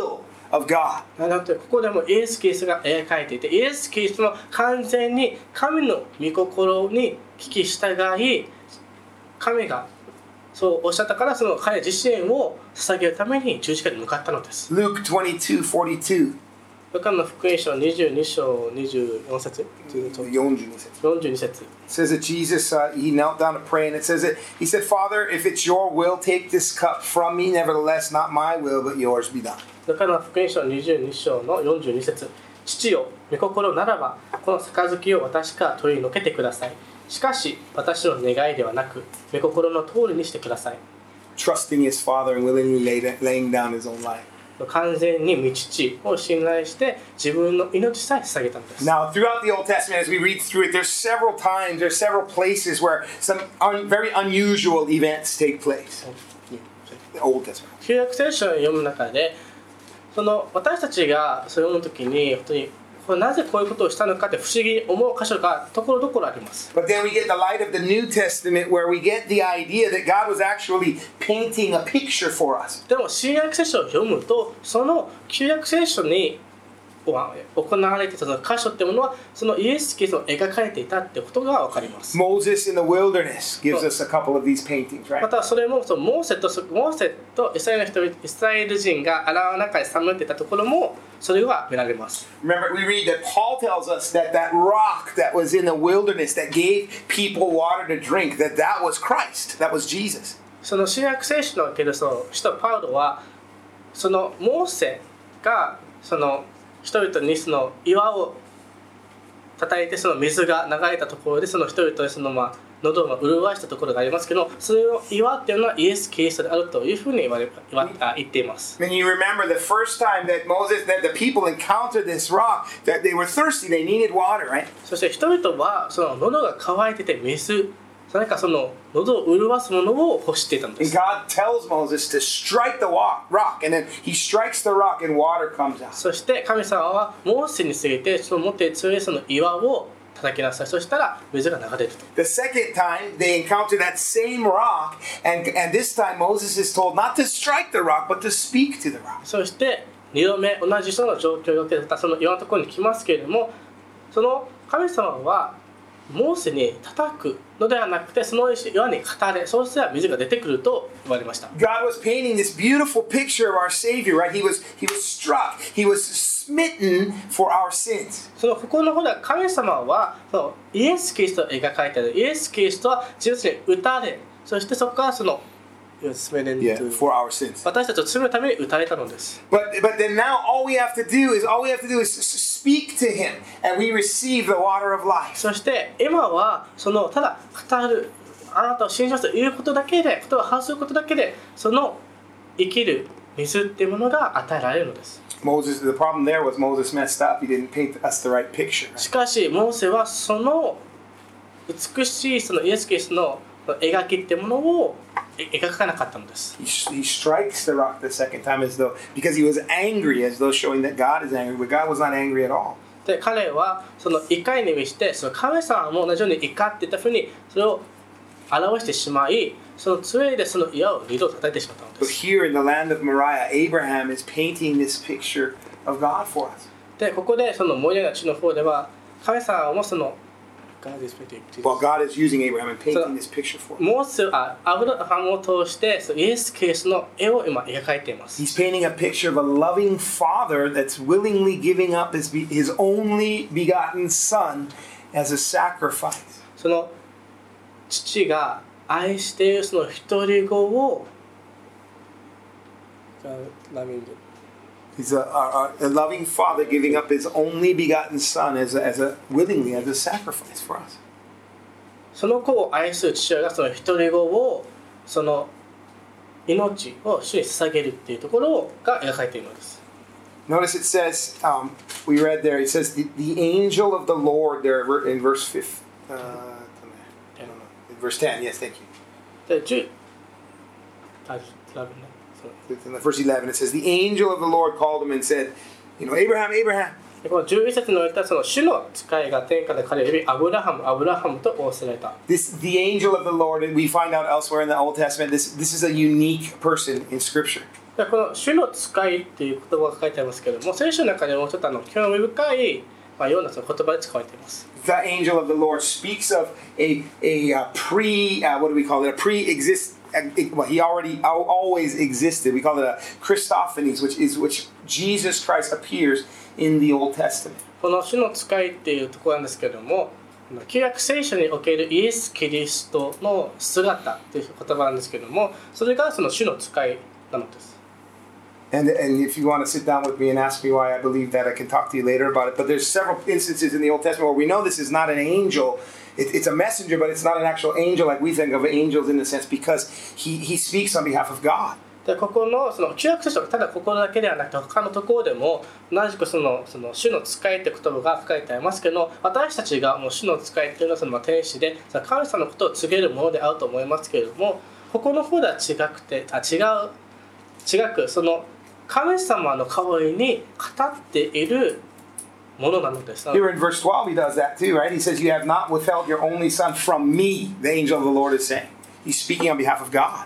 of God. なのでここでもイエス・キリストが描かれていて、イエス・キリストの完全に神の御心に聞き従い、神がそうおっしゃったから、その彼自身を捧げるために十字架に向かったのです。 Luke twenty-two forty-two. ルカの福音書にじゅうに章にじゅうよん節、よんじゅうに節 It says that Jesus, uh, he knelt down to pray, and it says that he said, Father, if it's your will, take this cup from me. Nevertheless, not my will, but yours be done. ルカの福音書にじゅうに章のよんじゅうに節、父よ、御心ならばこの杯を私から取り除けてください。しかし私の願いではなく、御心の通りにしてください。 Trusting his Father and willingly lay, laying down his own life. 完全に御父を信頼して自分の命さえ捧げたのです。 Now, throughout the Old Testament, as we read through it, there's several times, there's several places where some un, very unusual events take place. The Old Testament. 旧約聖書を読む中で、その私たちがそれを読むときに本当にこれなぜこういうことをしたのかって不思議に思う箇所がところどころあります。 But then we get the light of the New Testament where we get the idea that God was actually painting a picture for us. でも新約聖書を読むと、その旧約聖書に行われていたその箇所っていうものは、そのイエス・キリストが描かれていたってことが分かります。 Moses in the wilderness gives us a couple of these paintings, ま right? たそれもそのモーセとモーセとイスラエルの人々、イスラエル人が荒の中でさまよっていたところもそれは見られます。 Remember, we read that Paul tells us that that rock that was in the wilderness that gave people water to drink, that that was Christ, that was Jesus. その新約聖書のけど、その使徒パウロはそのモーセがその人々にその岩を叩いてその水が流れたところで、その人々にそのまあ喉を潤したところがありますけど、それを岩っていうのはイエス・キリストであるというふうに言われ言わ言っています。 And you remember the first time that Moses, that the people encountered this rock, that they were thirsty, they needed water, right? そして人々はその喉が渇いてて水、それかその喉を潤すものを欲していたので And す。 God tells Moses to strike the wa- rock, and then he strikes the rock and water comes out. そして神様はモーセに告げて、その持っている強いその岩を叩きなさい。そしたら水が流れると。 The second time, they encounter that same rock, and, and this time Moses is told not to strike the rock, but to speak to the rock. そしてにどめ同じその状況が起きたその岩のところに来ますけれども、その神様はモーセに叩くのではなくて、その岩に語れ、そうしたら水が出てくると言われました。 God was painting this beautiful picture of our Savior, right? He was, he was struck, he was smitten for our sins. そのここの方では神様はそのイエス・キリストを描かれている。イエス・キリストは自分に打たれ、そしてそこからその Yeah, for our sins. 私たちを罪のために打たれたのです。 But but then now all we have to do is all we have to do is speak to him, and we receive the water of life. そして今はそのただ語る、あなたを信じますということだけで、言葉を発することだけで、その生きる水っていうものが与えられるのです。 Moses, the problem there was Moses messed up. He didn't paint us the right picture. しかしモーセはその美しいそのイエス・キリストの描きっていうものを描かなかったのです。 He, he strikes the rock the second time as though because he was angry, as though showing that God is angry, but God was not angry at all. で彼はその怒りに満ちて、その神様も同じように怒っていたふうにそれを表してしまい、その杖でその岩を二度叩いてしまったので But す。 here in the land of Moriah, Abraham is painting this picture of God for us. でここでそのモリアの地の方では神様もその God is painting Well, God is using Abraham and painting this picture for us. モーセあアブラハムを通してそのイエス・キリストの絵を今描かれています。 He's painting a picture of a loving father that's willingly giving up his, his only begotten son as a sacrifice. その父が愛しているその一人子を He's a, a, a loving father giving up his only begotten son as a, as a willingly as a sacrifice for us. その子を愛する父親がその一人子をその命を主に捧げるっていうところが描かれているのです。 Notice it says, um, we read there, it says, the, the angel of the Lord there in verse fifth, uh, in verse ten, yes, thank you. でじゅうあラブね In verse eleven, it says, the angel of the Lord called him and said, you know, Abraham, Abraham. このじゅういち節においてはその主の使いが天下で彼を呼びアブラハムアブラハムと仰せられた。 This, the angel of the Lord, and we find out elsewhere in the Old Testament, this, this is a unique person in Scripture. でこの主の使いっていう言葉が書いてありますけれども、聖書の中でもちょっとあの興味深い、まあ、ようなその言葉で使われています。 The angel of the Lord speaks of a, a, uh pre, uh, what do we call it, a pre-exist, uh, well, he already al- always existed. We call it a Christophanies, which is which Jesus Christ appears in the Old Testament. この主の使いっていうところなんですけれども、旧約聖書におけるイエス・キリストの姿という言葉なんですけれども、それがその主の使いなのです。 And, and if you want to sit down with me and ask me why I believe that, I can talk to you later about it. But there's several instances in the Old Testament where we know this is not an angel. It, it's a messenger, but it's not an actual angel like we think of angels in a sense, because he, he speaks on behalf of God. でここのその旧約聖書、ただここだけではなくて他のところでも同じくそのその主の使いという言葉が書かれてありますけど、私たちがもう主の使いというのはその天使でその神様のことを告げるものであると思いますけれども、ここの方では違くてあ違う違くその神様の代わりに語っているものなのです。 Here in verse twelve, he does that too, right? He says, "You have not withheld your only son from me," the angel of the Lord is saying. He's speaking on behalf of God.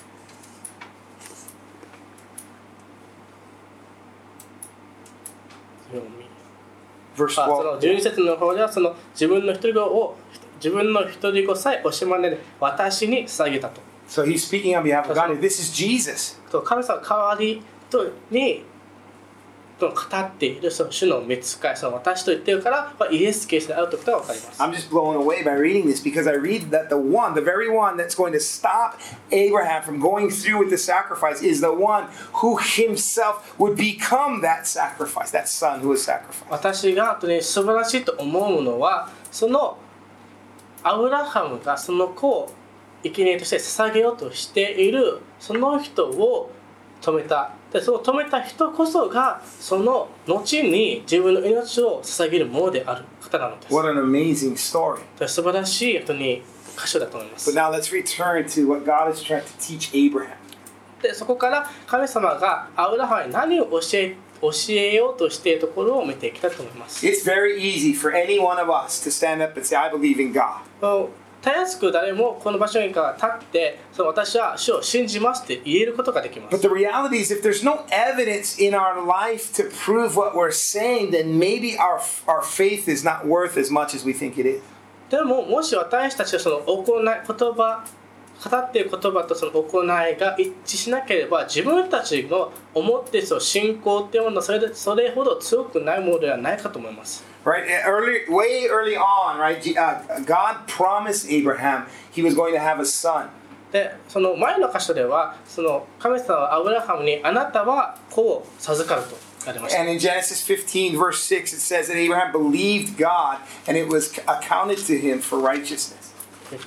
Verse あその twelve. じゅうに節の方ではその自分の一人子を自分の一人子さえ惜しまねで私に捧げたと。 So he's speaking on behalf of God. And this is Jesus. と神様の代わりとにと語っているその主の御使い、その私と言っているからイエス・キリストであるということが分かります。 I'm just blown away by reading this because I read that the one, the very one that's going to stop Abraham from going through with the sacrifice is the one who himself would become that sacrifice, that son who was sacrificed. 私が本当に素晴らしいと思うのは、そのアブラハムがその子を生贄として捧げようとしているその人を止めた。でその止めた人こそがその後に自分の命を捧げるものである方なのです。 What an amazing story. 素晴らしい本当に箇所だと思います。 But now let's return to what God is trying to teach Abraham. でそこから神様がアブラハムに何を教え教えようとしているところを見ていきたいと思います。 It's very easy for any one of us to stand up and say, I believe in God. たやすく誰もこの場所に立ってその私は主を信じますって言えることができま But す。 the reality is, if there's no evidence in our life to prove what we're saying, then maybe our, our faith is not worth as much as we think it is. でももし私たちがその行い言葉語っている言葉とその行いが一致しなければ自分たちの思っているその信仰っていうものはそれでそれほど強くないものではないかと思います。 Right, early, way early on, right? Uh, God promised Abraham he was going to have a son. でその前の箇所ではその神様はアブラハムにあなたは子を授かると言われました。 And in Genesis fifteen, verse six, it says that Abraham believed God and it was accounted to him for righteousness.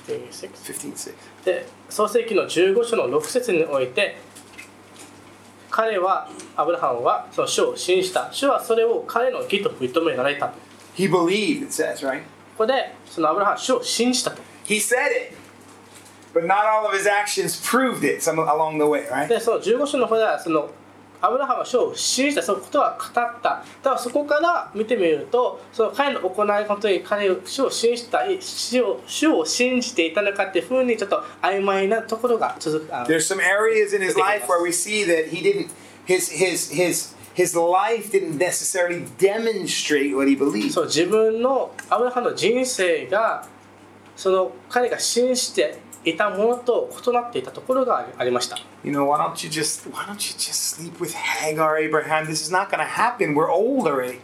fifteen six. で創世記のじゅうご章のろく節において彼はアブラハムはその主を信じた。主はそれを彼の義と認められたと。 He believed, it says, right? ここでそのアブラハムは主を信じたと。 He said it, but not all of his actions proved it some, along the way, right? でそのじゅうご章の方ではそのアブラハムは主を信じたそのことは語った。だからそこから見てみるとその彼の行いことに彼を主を信じた主を主を信じていたのかっていうふうにちょっと曖昧なところが続く。 There's some areas in his life where we see that he didn't, his his his his life didn't necessarily demonstrate what he believed. そう自分のアブラハムの人生がその彼が信じていたものと異なっていたところがありました。 You know, why don't you just why don't you just sleep with Hagar, Abraham? This is not going to happen. We're old already.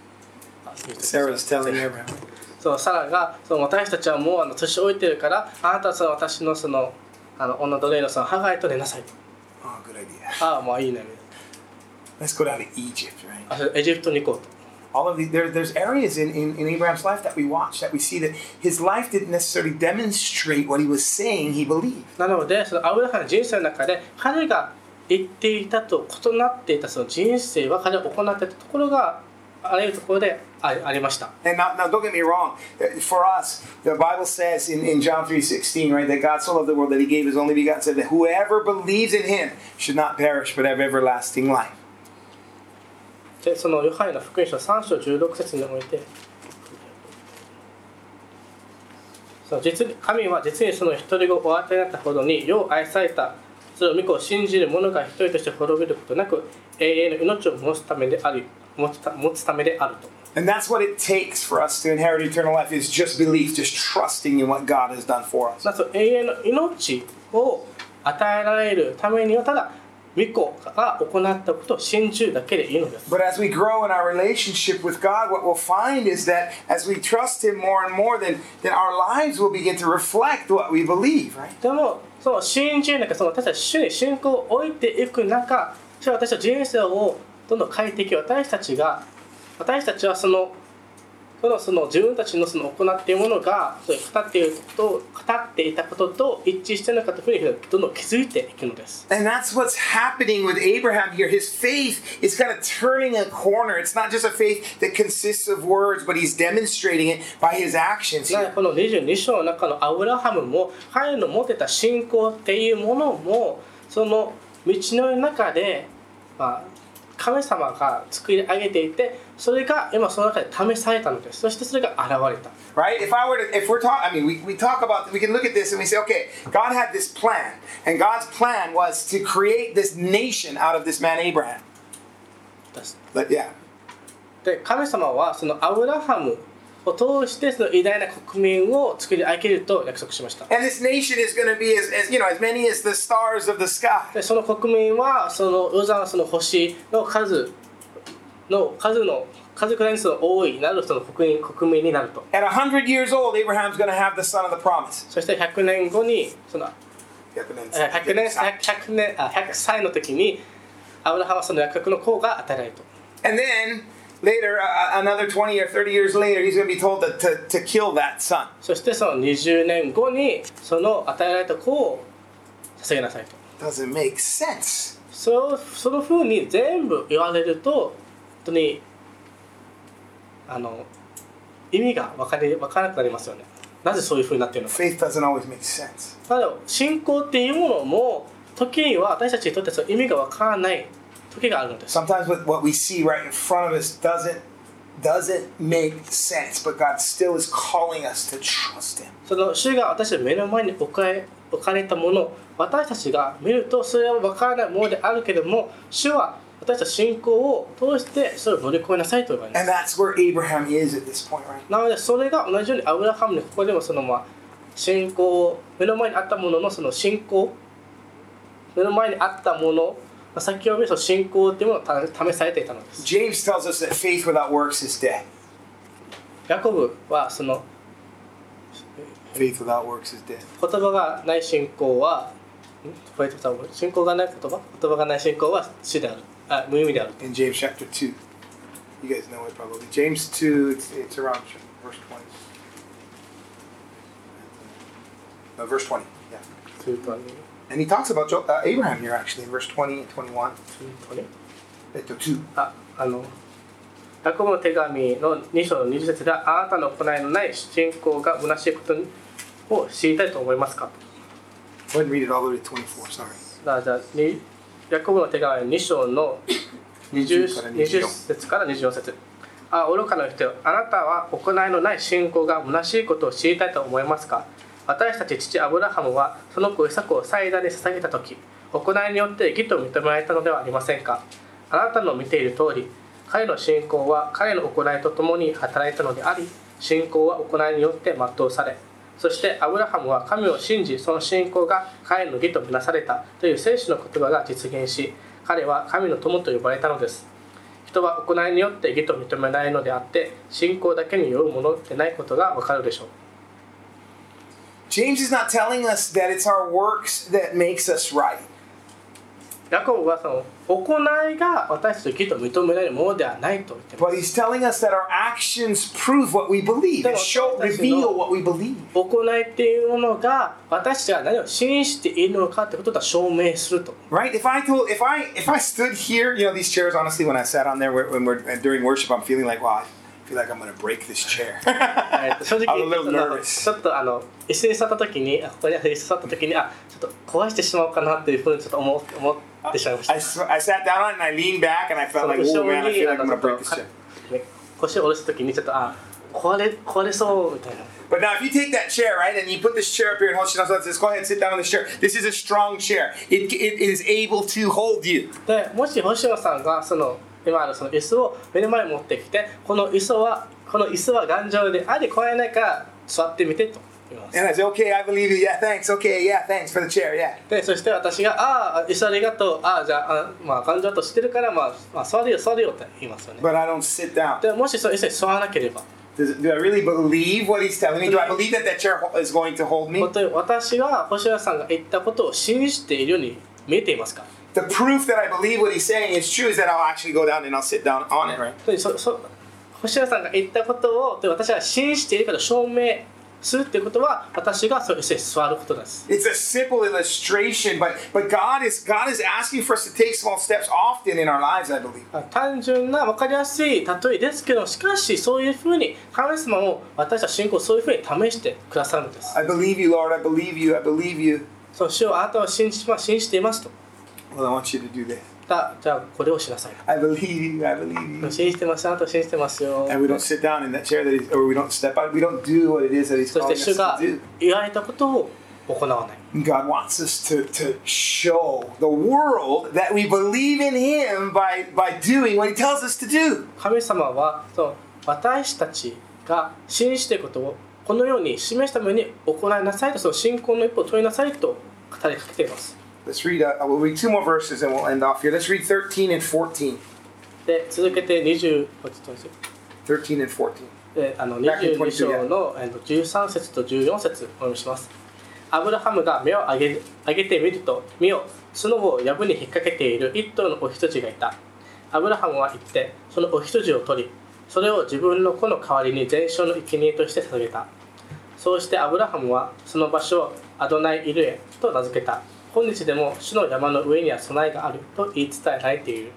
Sarah's telling Abraham. そうサラがその私たちはもうあの年老いてるからあなたはその私のそのあの女奴隷のそのハガイと寝なさいと。 Oh, good idea. ああもういいね。 Let's go down to Egypt, right? あエジプトに行こうと。 All of the, there, there's areas in, in, in Abraham's life that we watch, that we see that his life didn't necessarily demonstrate what he was saying he believed. なのでそのアブラハムの人生の中で彼が言っていたと異なっていたその人生は彼が行っていたところがあらゆるところであありました。 And now, now, don't get me wrong. For us, the Bible says in, in John three sixteen, right, that God so loved the world that he gave his only begotten Son, that whoever believes in him should not perish but have everlasting life. してそのヨハネの福音書さん章じゅうろく節において、その実に神は実にその一人子をお与えになったほどによう愛された。それを御子を信じる者が一人として滅びることなく永遠の命を持つためであり、持つた、持つためであると。 And that's what it takes for us to inherit eternal life is just belief, just trusting in what God has done for us. 永遠の命を与えられるためにはただ御子が行ったことを信じるだけでいいのです。 But as we grow in our relationship with God, what we'll find is that as we trust Him more and more, then, then our lives will begin to reflect what we believe, right? でもその信じる中、その私たち主に信仰を置いていく中、それは私たち人生をどんどん変えていき、私たちが私たちはそのそのその自分たちのその行っているものがそれ語っていること語っていたことと一致しているのかというふうにどんどん気づいていくのです。 And that's what's happening with Abraham here. His faith is kind of turning a corner. It's not just a faith that consists of words, but he's demonstrating it by his actions here. このにじゅうに章の中のアブラハムも彼の持ってた信仰っていうものもその道の中で、まあ神様が作り上げていて、それが今その中で試されたのです。そしてそれが現れた。 Right? If I were to, if we're talking, I mean, we, we talk about, we can look at this and we say, okay, God had this plan, and God's plan was to create this nation out of this man Abraham. But yeah. で、神様はそのアブラハムを通してその偉大な国民を作り上げると約束しました。 And this nation is going to be as, as you know, as many as the stars of the sky. で、その国民はその夜空のその星の数の数の数くらいにその多いなるその国民国民になると。 At one hundred years old, Abraham's going to have the son of the promise. そしてひゃくねんごにそのひゃくねんひゃくねんひゃくねんあひゃくさいの時にアブラハムはその約束の子が与えられると。 And then later, uh, another twenty or thirty years later, he's going to be told to, to, to kill that son. そしてそのにじゅうねんごにその与えられた子を捧げなさいと。 Doesn't make sense. そうその風に全部言われると本当にあの意味が分かり分からなくなりますよね。なぜそういう風になっているのか。 Faith doesn't always make sense. ただ信仰っていうものも時には私たちにとってその意味が分からない時があるのです。 Sometimes what we see right in front of us doesn't doesn't make sense, but God still is calling us to trust Him. その主が私たちの目の前に置かれ、置かれたもの、私たちが見るとそれは分からないものであるけれども、主は私たち信仰を通してそれを乗り越えなさいと言われます。 And that's where Abraham is at this point, right? なのでそれが同じようにアブラハムのここでもそのまあ信仰、目の前にあったもののその信仰、目の前にあったもの、先を見ると信仰というものを試されていたのです。 James tells us that faith without works is dead. ヤコブはその Faith without works is dead. 言葉がない信仰は、信仰がない言葉、言葉がない信仰は死である、あ、無意味である。 In James chapter two. You guys know it probably. James two, it's, it's around verse twenty. No, verse twenty, yeah. And he talks about uh, Abraham here actually in verse twenty and twenty-one. えっと、two. あ、あの、ヤコブの手紙のに章のにじゅう節で、あなたの行いのない信仰が虚しいことを知りたいと思いますか。 Go ahead and read it all the way to twenty-four, sorry. だじゃあにヤコブの手紙に章のにじゅう節からにじゅうよん節。あ、愚かな人よ、あなたは行いのない信仰が虚しいことを知りたいと思いますか。私たち父アブラハムはその子イサクを祭壇に捧げたとき、行いによって義と認められたのではありませんか。あなたの見ている通り、彼の信仰は彼の行いとともに働いたのであり、信仰は行いによって全うされ、そしてアブラハムは神を信じ、その信仰が彼の義とみなされたという聖書の言葉が実現し、彼は神の友と呼ばれたのです。人は行いによって義と認められるのであって、信仰だけによるものでないことがわかるでしょう。 James is not telling us that it's our works that makes us right. ヤコブはその行いが私たちの義と認められるものではないと言っていま But す。 he's telling us that our actions prove what we believe and show, reveal what we believe. 行いっていうものが私たちが何を信じているのかってことを証明すると。 Right? If I told, if I, if I stood here, you know, these chairs. Honestly, when I sat on there when we're during worship, I'm feeling like, wow, I feel like I'm going to break this chair. 正直 I'm a little その nervous. ちょっとあの椅子に座った時に、あここに椅子に座った時に、あちょっと壊してしまおうかなっていうふうにちょっと思思っってしまいました。 I, s- I sat down on it and I leaned back and I そ felt の like, 後 oh ろ man, I に feel あ like I'm の gonna ちょ break っ this と chair. ね腰を下ろすときにちょっとあ壊れ壊れそうみたいな。 But now, if you take that chair, right, and you put this chair up here and hold it, says, go ahead, sit down on this chair. This is a strong chair. It, it is able to hold you. でもし星野さんがその今あるその椅子を目の前に持ってきて、この椅子はこの椅子は頑丈であり壊れないから座ってみてと言います。 And I say, okay, I believe you. Yeah, thanks. Okay, yeah, thanks for the chair. Yeah. でそして私がああ椅子ありがとう、ああじゃあ、あまあ頑丈としてるからまあ、まあ、座るよ座るよって言いますよね。 But I don't sit down. でもしその椅子に座らなければ。 Does, do I really believe what he's telling me? Do I believe that that chair is going to hold me? 本当に私が星野さんが言ったことを信じているように見えていますか？ The proof that I believe what he's saying is true is that I'll actually go down and I'll sit down on it, right? 本当にそそ星野さんが言ったことを私は信じているから証明するっていうことは私がそういう椅子に座ることです。 It's a simple illustration, but but God is God is asking for us to take small steps often in our lives, I believe. 単純な分かりやすい例えですけど、しかしそういうふうに神様も私たち信仰をそういうふうに試してくださるのです。 I believe you, Lord. I believe you. I believe you. そう、主をあなたは信じ、まあ、信じていますと。 Well, I want you to do this. だじゃあこれをしなさい。 I believe you. I believe you. 信じてます、あなたは信じてますよ。 And we don't sit down in that chair that he's, or we don't step out. We don't do what it is that he's そ calling して us 主が to do. 言われたことを行わない。 God wants us to, to show the world that we believe in him by, by doing what he tells us to do. 神様はそう私たちが信じていることをこのように示すために行いなさいと、その信仰の一歩を取りなさいと語りかけています。 Let's read, uh, we'll read two more verses and we'll end off here. Let's read thirteen and fourteen. で続けてにじゅう thirteen and fourteen. であのにじゅうに章のじゅうさん節とじゅうよん節お読みします。アブラハムが目を上げ、上げてみると、見よ、角を藪に引っ掛けている一頭のお羊がいた。アブラハムは言って、そのお羊を取り、それを自分の子の代わりに全焼の生贄として捧げた。そうしてアブラハムはその場所をアドナイ・イルエと名付けた。今日でも主の山の上には備えがあると言い伝えられている。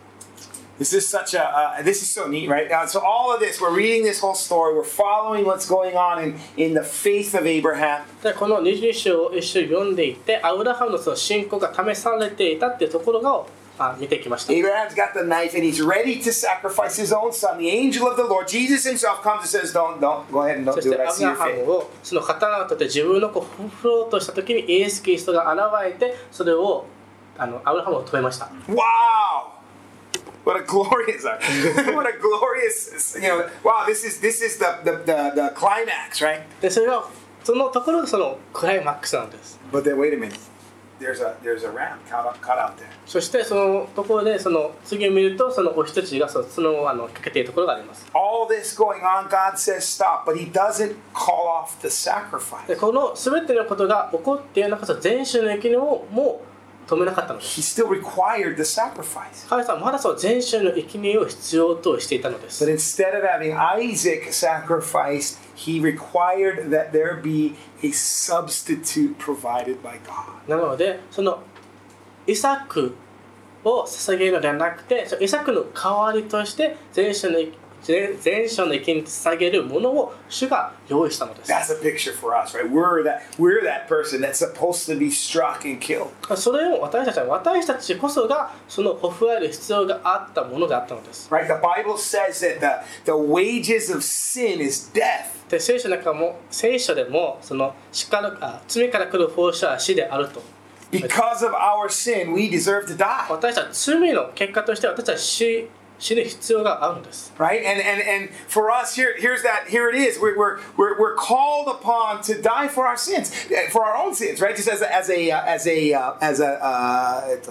This is such a, uh, this is so neat, right? Uh, so all of this, we're reading this whole story, we're following what's going on in, in the faith of Abraham. でこのにじゅうに章を一緒に読んでいって、アブラハムのその信仰が試されていたっていうところがあ見てきました。 Abraham's got the knife and he's ready to sacrifice his own son. The angel of the Lord, Jesus himself, comes and says, don't, don't, go ahead and don't そし do て it. I アブ see ラ your ハ faith. ムをその刀を取って自分の子を振ろうとした時にイエス・キリストが現れて、それをあのアブラハムを止めました。 Wow! What a glorious, what a glorious, you know, wow, this is, this is the, the, the, the climax, right? でそれがそのところがそのクライマックスなんです。 But then wait a minute. There's a, there's a ram caught, up, caught out there. そしてそのところでその次を見るとそのお羊がその角をあのかけているところがあります。 All this going on, God says stop, but he doesn't call off the sacrifice. でこの全てのことが起こっている中で全種の生贄をもう止めなかったのです。 He still required the sacrifice. 神様はまだその全種の生贄を必要としていたので But す。 instead of having Isaac sacrificed, he required that there be a substitute provided by God. なのでそのイサクを捧げるのではなくて、そのイサクの代わりとして全種の全全種の生贄に捧げるものを主が用意したのです。 That's a picture for us, right? We're that, we're that person that's supposed to be struck and killed. それを私たちは私たちこそがそのほふられる必要があったものであったのです。 Right? The Bible says that the, the wages of sin is death. で聖書の中も聖書でもその死からあ罪から来る報酬は死であると。 Because of our sin, we deserve to die. 私たち罪の結果として私たちは死死ぬ必要があるのです。 Right? And and and for us here, here's that, here it is. We're we're we're, we're called upon to die for our sins, for our own sins, right? Just as a, as a uh, as a uh, as a uh, I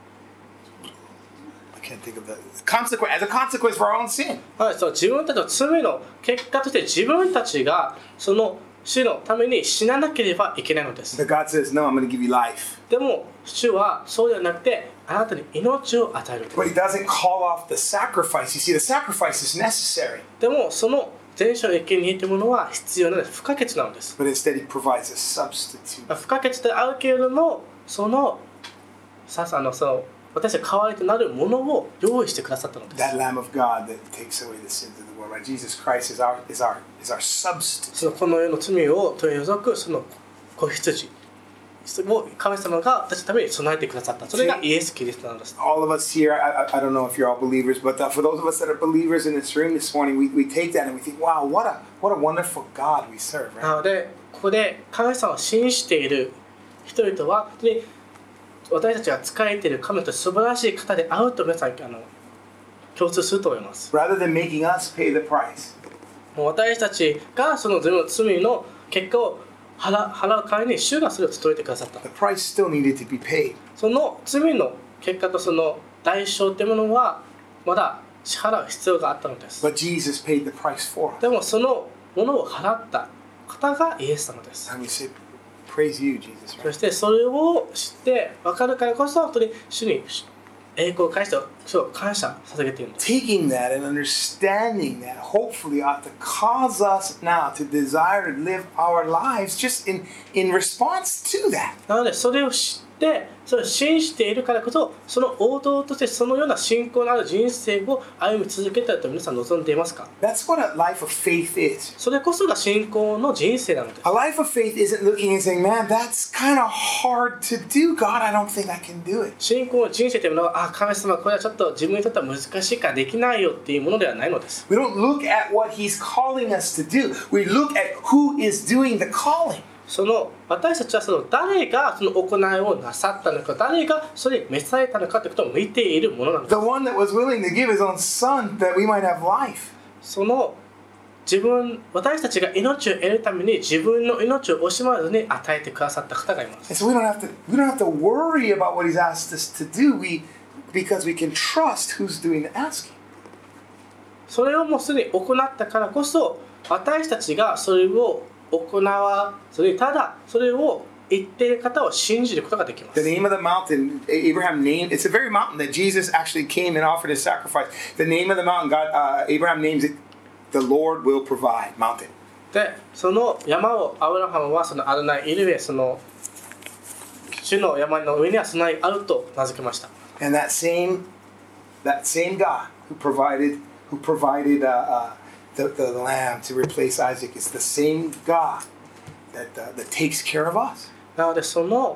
can't think of the consequence as a consequence for our own sin. はい、そう自分たちの罪の結果として自分たちがその死のために死ななければいけないのです。 But God says, no, I'm going to give you life. でも主はそうではなくてあなたに命を与える。 But He doesn't call off the sacrifice. You see, the sacrifice is necessary. でもその全種の生贄というものは必要なのです。不可欠なのです。 But instead, He provides a substitute. 不可欠であるけれどもそのさあのその私たち代わりとなるものを用意してくださったのです。 That Lamb of God that takes away the sins of the world. Right? Jesus Christ is our is our is our substitute. そのこの世の罪を取り除くその子羊を神様が私のために備えてくださった。それがイエス・キリストなんです。 All of us here, I, I don't know if you're all believers, but uh, for those of us that are believers in this room this morning, we, we take that and we think, wow, what a what a wonderful God we serve, right? なのでここで神様を信じている人々は本当に私たちが仕えている神と素晴らしい方であると皆さんあの共通すると思います。 Rather than making us pay the price, もう私たちがその自分の罪の結果を払払う代わりに主がそれを務めてくださった。 the price still needed to be paid. その罪の結果とその代償というものはまだ支払う必要があったのです。 But Jesus paid the price for us. でもそのものを払った方がイエス様です。 And we say, praise you, Jesus. そ Right? してそれを知って分かるからこそ本当に主に栄光を返して主を感謝捧げているんです。 Taking that and understanding that hopefully ought to cause us now to desire to live our lives just in, in response to that. なのでそれを知ってそれを信じているからこそその王道としてそのような信仰のある人生を歩み続けたいと皆さん望んでいますか？ That's what a life of faith is. それこそが信仰の人生なのです。 A life of faith isn't looking and saying, man, that's kind of hard to do. God, I don't think I can do it. 信仰の人生というのはあ神様これはちょっと自分にとっては難しいからできないよっていうものではないのです。 We don't look at what He's calling us to do. We look at who is doing the calling. その私たちはその誰がその行いをなさったのか誰がそれに召されたのかということを見ているものなのです。 The one that was willing to give His own Son that we might have life. その自分私たちが命を得るために自分の命を惜しまずに与えてくださった方がいます。 And so we don't have to we don't have to worry about what He's asked us to do. We because we can trust who's doing the asking. それをもうすでに行ったからこそ私たちがそれを行わずにただそれを言っている方を信じることができます。 The name of the mountain Abraham named, it's the very mountain that Jesus actually came and offered His sacrifice. The name of the mountain, God, uh, Abraham names it, the Lord will provide mountain. でその山をアブラハムはそのアドナイ・イルベその主の山の上には備えあると名付けました。 And that same that same God who provided who provided uh, uh, the, the lamb to replace Isaac is the same God that uh, that takes care of us. なのでその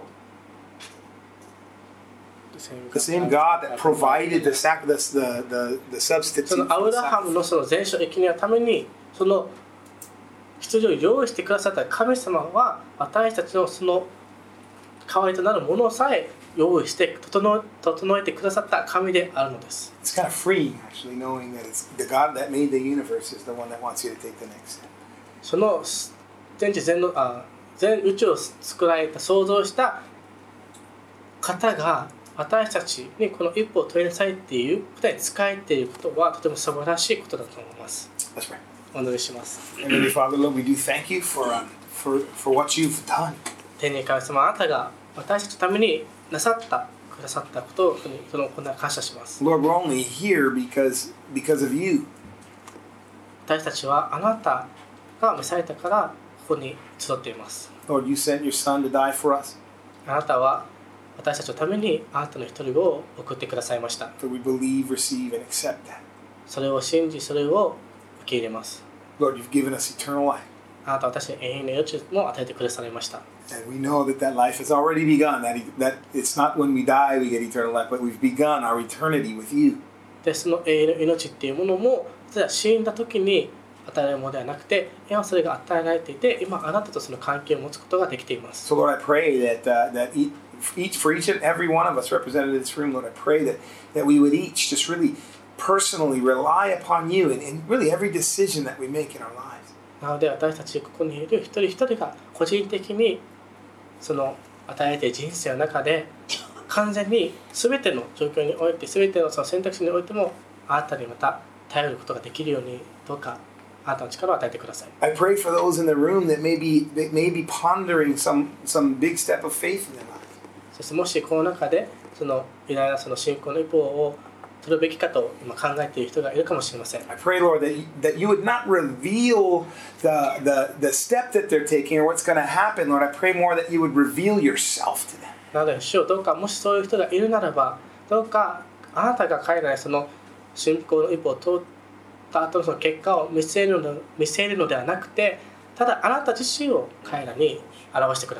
The same God that provided the sac the the the, the substitute. そのアブラハムのその全焼生贄のためにその羊を用意してくださった神様は私たちのその代わりとなるものさえ用意して整え、整えてくださった神であるのです。 It's kind of freeing actually knowing that it's the God that made the universe is the one that wants you to take the next step. その全知全のあ全宇宙を作られた創造した方が私たちにこの一歩を取りなさいっていうことに使えていることはとても素晴らしいことだと思います。 Let's pray. お祈りします。 Heavenly Father, Lord, we do thank you for um, for for what you've done. 天に神様あなたが私たちのためになさったくださったことをそのこんな感謝します。 Lord, we're only here because because of you. 私たちはあなたが召されたからここに集っています。 Lord, you sent your Son to die for us. あなたは私たちのためにあなたの一人を送ってくださいました。 So we believe, receive, and accept that. それを信じそれを受け入れます。 Lord, you've given us eternal life. あなたは私に永遠の命も与えてくださいました。 And we know that that life has already begun. That, that it's not when we die we get eternal life, but we've begun our eternity with you. でその永遠の命っていうものも実は死んだ時に与えられるものではなくて今それが与えられていて今あなたとその関係を持つことができています。 So Lord, I pray that uh, that each for each and every one of us represented in this room, Lord, I pray that that we would each just really personally rely upon you in, in really every decision that we make in our lives. なので私たちここにいる一人一人が個人的にその与えられている人生の中で完全に全ての状況において全てのその選択肢においてもあなたにまた頼ることができるようにどうかあなたの力を与えてください。 I pray for those in the room that may be that may be pondering some some big step of faith in their lives. そしてもしこの中でその偉大なその信仰の一歩を取るべきかと今考えている人がいるかもしれません。 I pray, Lord, that you, that you would not reveal the, the the step that they're taking or what's going to happen, Lord. I pray more that you would reveal yourself to them. なので主よどうかもしそういう人がいるならばどうかあなたが彼らにその信仰の一歩を通った後のその結果を見せるの見せるのではなくてただあなた自身を彼らに表してください。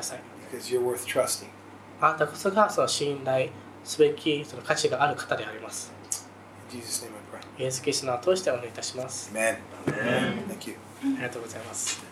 because you're worth trusting. あなたこそがその信頼すべきその価値がある方であります。 In Jesus' name I pray. イエス・キリストの名を通してお願いいたします。 Amen. Amen. Thank you. ありがとうございます。